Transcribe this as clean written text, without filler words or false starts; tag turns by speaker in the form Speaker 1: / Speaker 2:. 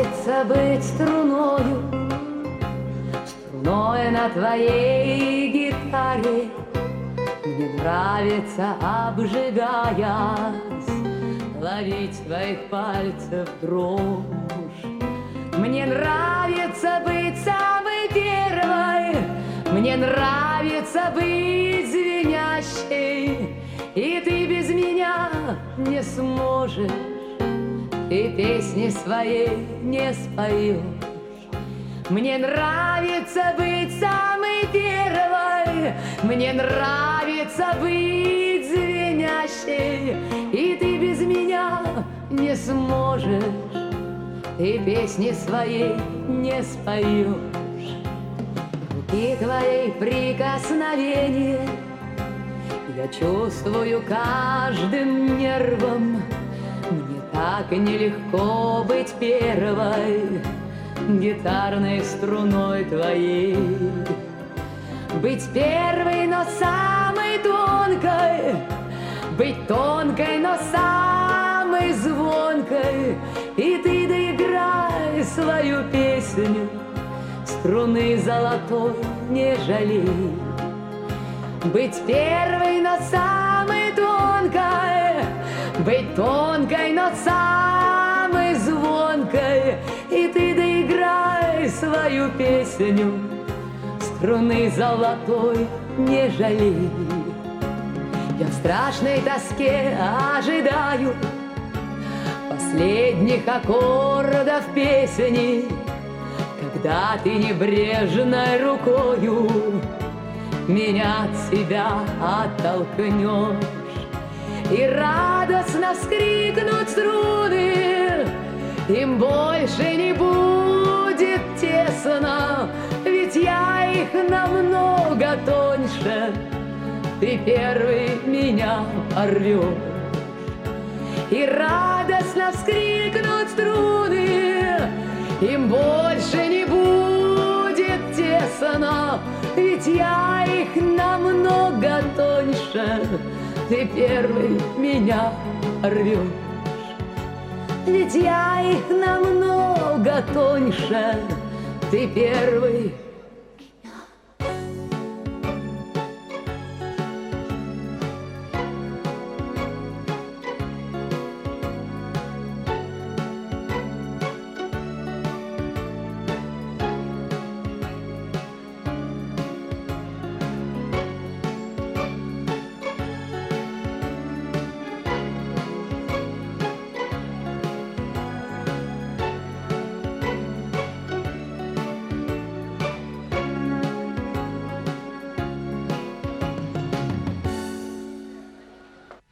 Speaker 1: нравится быть струною, струной на твоей гитаре. Мне нравится, обжигаясь, ловить твоих пальцев дрожь. Мне нравится быть самой первой, мне нравится быть звенящей, и ты без меня не сможешь, ты песни своей не споешь. Мне нравится быть самой первой, мне нравится быть звенящей, и ты без меня не сможешь, ты песни своей не споешь. Руки твоей прикосновения я чувствую каждым нервом. Мне так нелегко быть первой гитарной струной твоей. Быть первой, но самой тонкой, быть тонкой, но самой звонкой, и ты доиграй свою песню, струны золотой не жалей. Быть первой, но самой тонкой, быть тонкой, но самой звонкой, и ты доиграй свою песню, струны золотой не жалей. Я в страшной тоске ожидаю последних аккордов песни, когда ты небрежной рукою меня от себя оттолкнешь, и радостно вскрикнут струны, им больше не будет тесно, ведь я их намного тоньше, ты первый меня порвешь. И радостно вскрикнут струны, им больше не будет тесно, ведь я их намного тоньше, ты первый меня рвешь. Ведь я их намного тоньше, ты первый